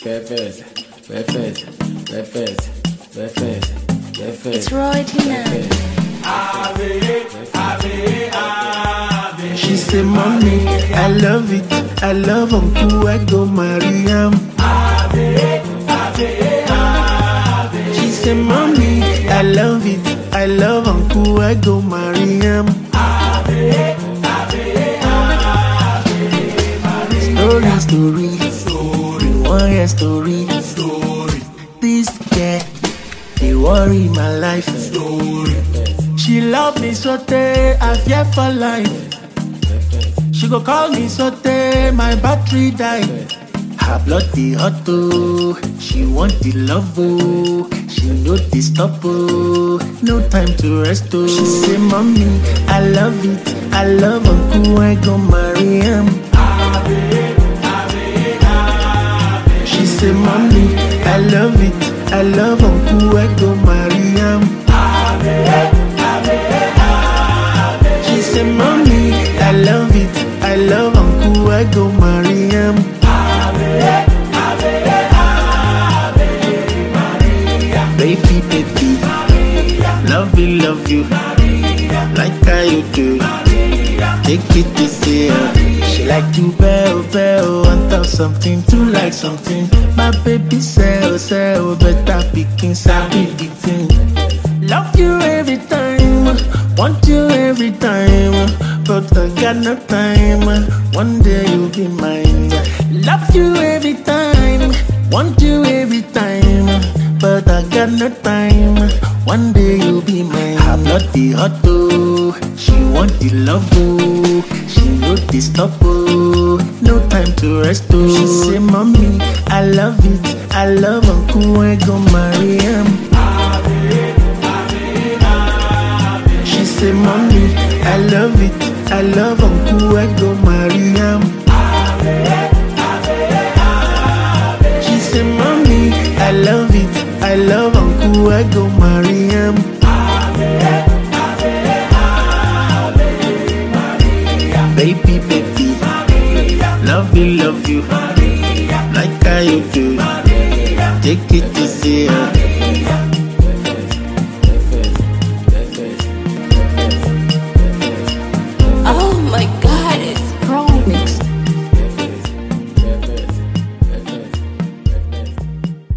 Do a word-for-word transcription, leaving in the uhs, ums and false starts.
Breakfast, breakfast, breakfast, breakfast, breakfast. It's Roy Tina. She say, mommy, I love it. I love Uncle, I go marry him. She say, mommy, I love it. I love Uncle, I go marry him. Story, story, story, one year story, story. This girl, they worry my life. Story. She love me so tey, I fear for life. She go call me so tey, my battery die. Her blood dey hot oh, she want the love oh. She no dey stop oh, no time to rest oh. She say, mommy, I love it. I love Uncle, I go marry him. She say, mommy, I love it. I love Uncle, I go marry him. She say, mommy, I love it. I love Uncle, I go marry him. Baby, baby, love you, love you, like how you do. Take it easy, she like you, bell, bell, want to something to like something. My baby say, oh, say, oh, better picking, sabi the thing. Love you every time, want you every time, but I got no time. One day you'll be mine. Love you every time, want you every time, but I got no time. One day you'll be mine. Her blood dey hot oh, she want the love oh. She no dey stop oh, no time to rest oh. She say, mommy, I love it. I love Uncle, I go marry him. She say, mommy, I love it. I love Uncle, I go marry him. She say, mommy, I love it. I love Uncle, I go marry him. Baby, baby, love you, love